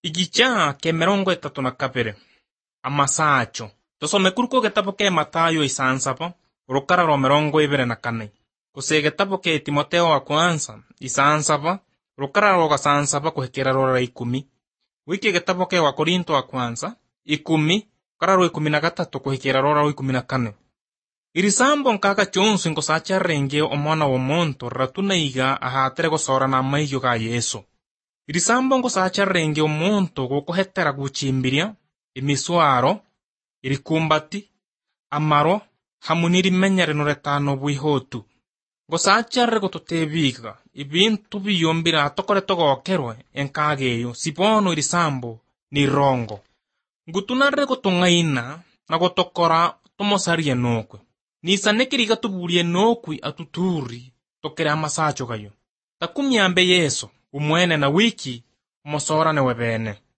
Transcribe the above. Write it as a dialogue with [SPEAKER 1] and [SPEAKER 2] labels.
[SPEAKER 1] Igicha ke 32 amasacho tosome kuruko gitabo ke Matayo isansapa urukara ro 24 gose gitabo ke Timoteo wa kwanza isansapa urukara ro gasansapa kuhekera ro 10 wiki gitabo ke wa Korinto wa kwanza 10 ukara ro 13 kuhekera ro 14 irisambo nkaka chonso inkosacha renge omwana wa monto ratunaiga ahatere gosora na maigyo ga Yesu. Irisambo ngosacha renge omonto gokohetera guchimbiria imiswaro irikumbati amaro hamuniri menyere noretano bwihotu ngosacha rego totebiga ibintu biyombira atokore togokerwe enkageyo sibono irisambo ni rongo ngutunare gotungaina na gotokora tomosarie nokwe nisanekiriga tuburie nokwi atuturi tokere amasacho gayo takumyambe Yesu umwene na wiki umosora ne webene.